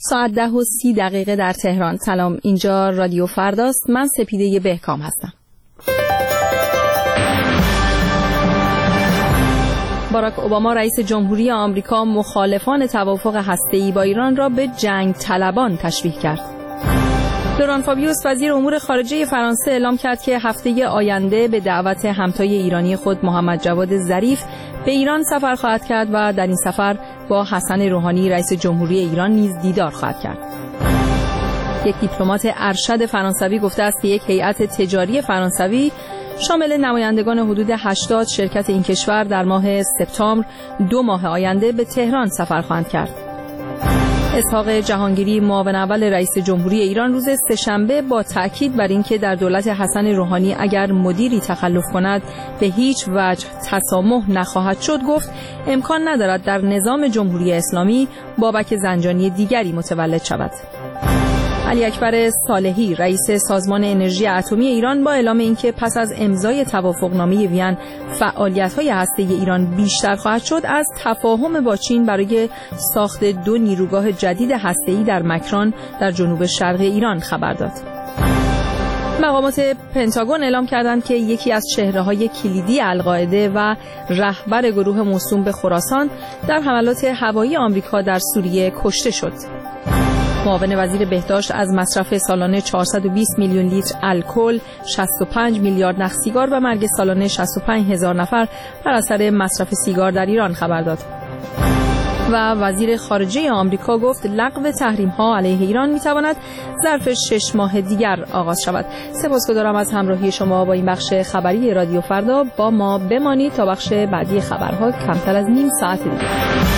ساعت 10:30 در تهران. سلام، اینجا رادیو فرداست. من سپیده بهکام هستم. باراک اوباما رئیس جمهوری آمریکا مخالفان توافق هسته‌ای با ایران را به جنگ طلبان تشبیه کرد. لوران فابیوس وزیر امور خارجه فرانسه اعلام کرد که هفته آینده به دعوت همتای ایرانی خود محمد جواد ظریف به ایران سفر خواهد کرد و در این سفر با حسن روحانی رئیس جمهوری ایران نیز دیدار خواهد کرد. یک دیپلمات ارشد فرانسوی گفته است که یک هیئت تجاری فرانسوی شامل نمایندگان حدود 80 شرکت این کشور در ماه سپتامبر 2 ماه آینده به تهران سفر خواهند کرد. اسحاق جهانگیری معاون اول رئیس جمهوری ایران روز سه‌شنبه با تأکید بر اینکه در دولت حسن روحانی اگر مدیری تخلف کند به هیچ وجه تسامح نخواهد شد گفت امکان ندارد در نظام جمهوری اسلامی بابک زنجانی دیگری متولد شود. علی اکبر صالحی رئیس سازمان انرژی اتمی ایران با اعلام اینکه پس از امضای توافقنامه وین فعالیت‌های هسته‌ای ایران بیشتر خواهد شد، از تفاهم با چین برای ساخت 2 نیروگاه جدید هسته‌ای در مکران در جنوب شرق ایران خبر داد. مقامات پنتاگون اعلام کردند که یکی از چهره‌های کلیدی القاعده و رهبر گروه موسوم به خراسان در حملات هوایی آمریکا در سوریه کشته شد. معاون وزیر بهداشت از مصرف سالانه 420 میلیون لیتر الکل، 65 میلیارد نخ سیگار و مرگ سالانه 65,000 نفر بر اثر مصرف سیگار در ایران خبر داد. و وزیر خارجه آمریکا گفت لغو تحریم‌ها علیه ایران می‌تواند ظرف 6 ماه دیگر آغاز شود. سپاسگزارم از همراهی شما با این بخش خبری رادیو فردا. با ما بمانید تا بخش بعدی خبرها کمتر از نیم ساعت دیگر.